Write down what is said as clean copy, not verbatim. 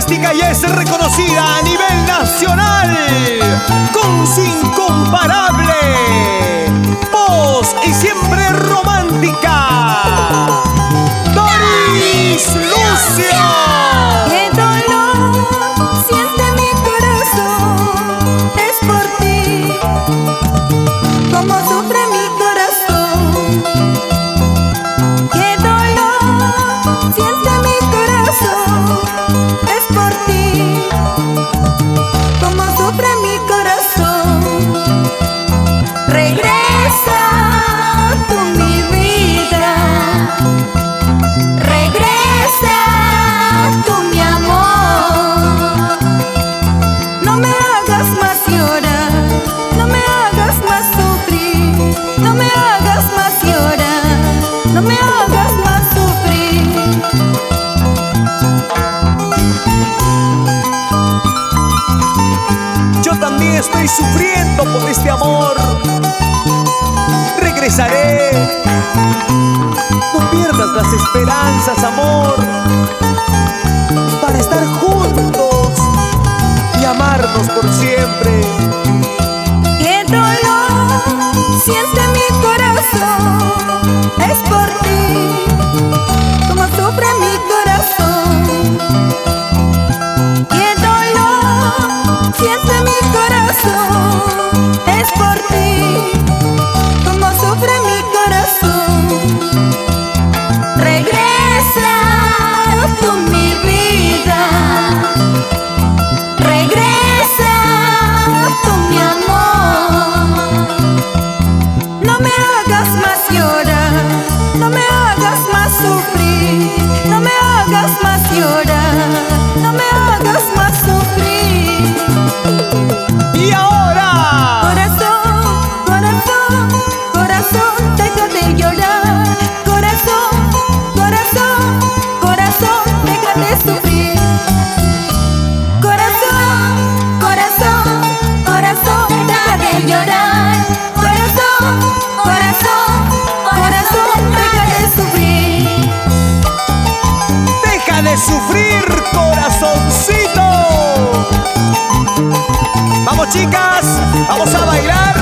artística y es reconocida a nivel nacional con su incomparable voz y siempre romántica, Doris Lucio. Qué dolor siente mi corazón, es por ti, como sufre mi corazón. Qué dolor siente mi corazón, es por ti, como sufre mi corazón. Regresa tú mi vida, regresa tú mi amor. No me hagas más llorar, no me hagas más sufrir, no me hagas más llorar, no me hagas más sufrir. Yo también estoy sufriendo por este amor. Regresaré. No pierdas las esperanzas, amor, para estar juntos y amarnos por siempre. Qué dolor siente mi corazón, es por ti, como sufre mi corazón. Qué dolor siente mi corazón, es por ti, como sufre mi corazón. Regresa tú mi vida, regresa tú mi amor. No me hagas más llorar, no me hagas más sufrir, no me hagas más llorar, no me hagas más sufrir. Y ahora, Corazón, corazón, corazón, deja de llorar. Corazón, corazón, corazón, deja de sufrir. Corazón, corazón, corazón, deja de llorar. Corazón, corazón, corazón, deja de sufrir. deja de sufrir, corazoncito. Vamos, chicas, vamos a bailar.